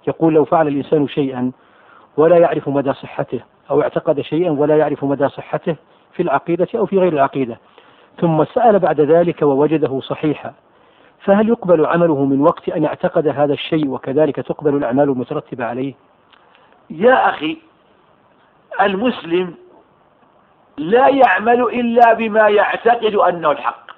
يقول: لو فعل الإنسان شيئا ولا يعرف مدى صحته، أو اعتقد شيئا ولا يعرف مدى صحته في العقيدة أو في غير العقيدة، ثم سأل بعد ذلك ووجده صحيحا، فهل يقبل عمله من وقت أن اعتقد هذا الشيء، وكذلك تقبل الأعمال المترتبة عليه؟ يا أخي، المسلم لا يعمل إلا بما يعتقد أنه الحق،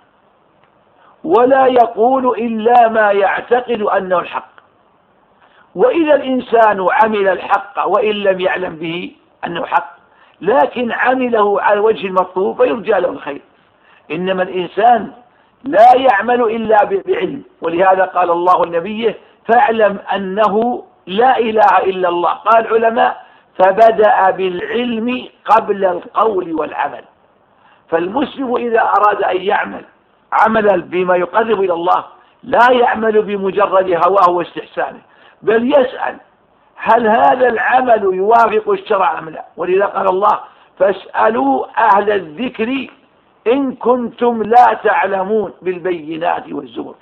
ولا يقول إلا ما يعتقد أنه الحق. وإذا الإنسان عمل الحق وإن لم يعلم به أنه حق، لكن عمله على وجه المطلوب فيرجى له الخير. إنما الإنسان لا يعمل إلا بعلم، ولهذا قال الله لنبيه: فاعلم أنه لا إله إلا الله. قال العلماء: فبدأ بالعلم قبل القول والعمل. فالمسلم إذا أراد أن يعمل عملا بما يقرب إلى الله لا يعمل بمجرد هواه واستحسانه، بل يسأل: هل هذا العمل يوافق الشرع أم لا؟ ولذا قال الله: فاسألوا أهل الذكر إن كنتم لا تعلمون بالبينات والزبر.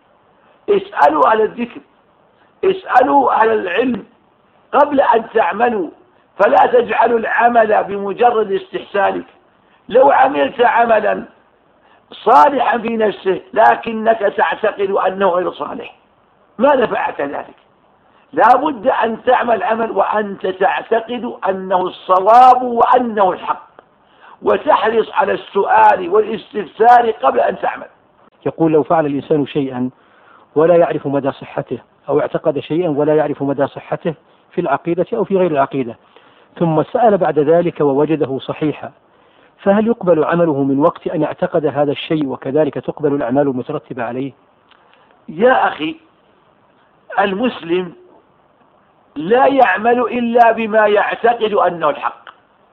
اسألوا أهل الذكر، اسألوا أهل العلم قبل أن تعملوا، فلا تجعلوا العمل بمجرد استحسانك. لو عملت عملا صالحا في نفسه لكنك تعتقد أنه غير صالح، ما نفعك ذلك؟ لا بد أن تعمل عمل وأنت تعتقد أنه الصواب وأنه الحق، وتحرص على السؤال والاستفسار قبل أن تعمل. يقول: لو فعل الإنسان شيئا ولا يعرف مدى صحته، أو اعتقد شيئا ولا يعرف مدى صحته في العقيدة أو في غير العقيدة، ثم سأل بعد ذلك ووجده صحيحا، فهل يقبل عمله من وقت أن اعتقد هذا الشيء، وكذلك تقبل الأعمال المترتبة عليه؟ يا أخي، المسلم لا يعمل إلا بما يعتقد أنه الحق،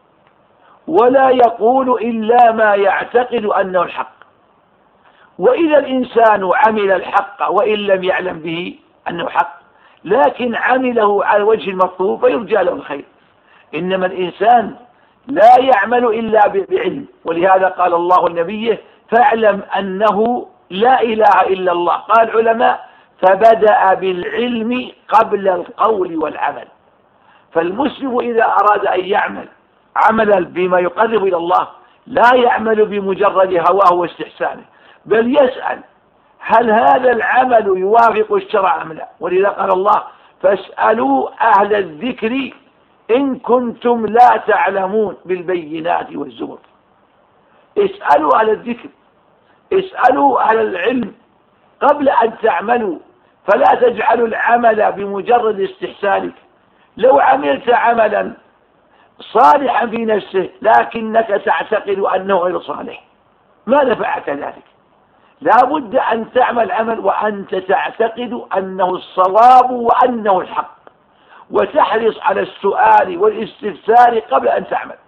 ولا يقول إلا ما يعتقد أنه الحق. وإذا الإنسان عمل الحق وإن لم يعلم به أنه حق، لكن عمله على وجه المطلوب فيرجى له الخير. إنما الإنسان لا يعمل إلا بعلم، ولهذا قال الله لنبيه: فاعلم أنه لا إله إلا الله. قال العلماء: فبدأ بالعلم قبل القول والعمل. فالمسلم إذا أراد أن يعمل عملا بما يقرب إلى الله لا يعمل بمجرد هواه واستحسانه، بل يسأل: هل هذا العمل يوافق الشرع أم لا؟ ولذا قال الله: فاسألوا أهل الذكر إن كنتم لا تعلمون بالبينات والزبر. اسألوا أهل الذكر، اسألوا أهل العلم قبل أن تعملوا، فلا تجعلوا العمل بمجرد استحسانك. لو عملت عملا صالحا في نفسه لكنك تعتقد أنه غير صالح، ما نفعك ذلك؟ لا بد أن تعمل عمل وأنت تعتقد أنه الصواب وأنه الحق، وتحرص على السؤال والاستفسار قبل أن تعمل.